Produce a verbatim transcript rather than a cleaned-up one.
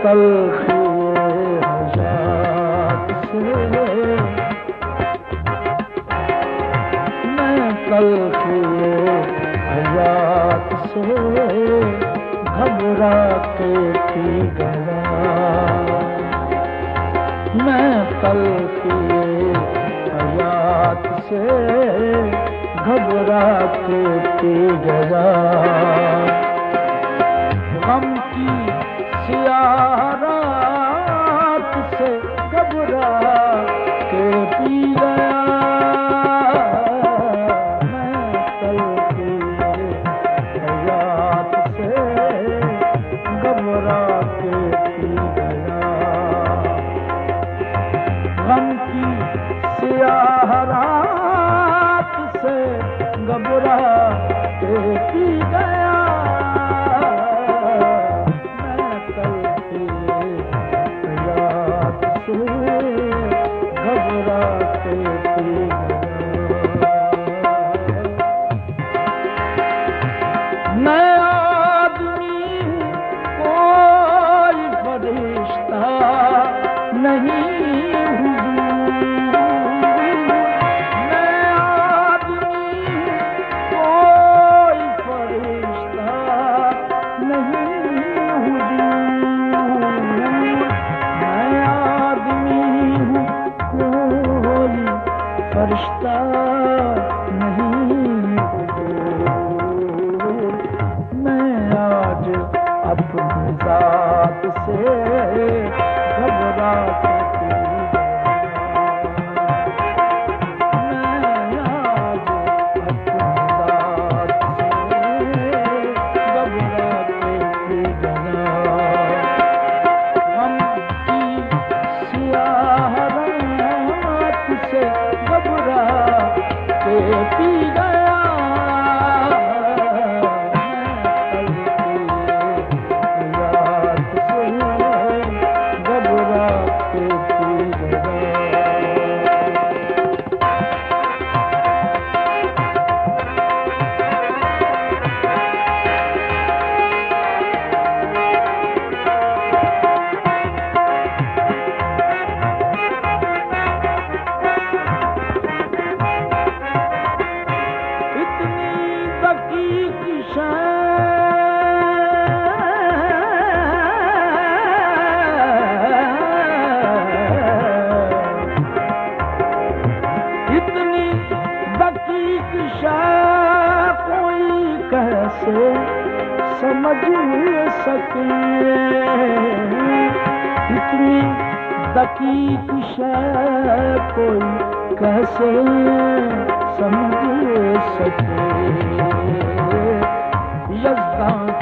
तलखी हयात से, मैं तलखी हयात से घबरा के पी गया। मैं तलखी हयात से घबरा के पी गया। गम की सियाह रात से घबरा के पी गया। मैं तलखी हयात से घबरा के पी गया। गम की सियाह रात से घबरा के पी गया। मैं तलखी हयात से घबरा के पी गया। मैं आदमी कोई फरिश्ता नहीं फरिश्ता नहीं हुजूर। मैं आज अपनी जात से घबरा के पी गया। मैं आज अपनी जात से घबरा के पी गया। गम की सियाह रात से घबरा के पी गया। इतनी दकीक शाह कोई कैसे समझ सके। इतनी दकीक शाह कोई कैसे समझ सके। यज़्दां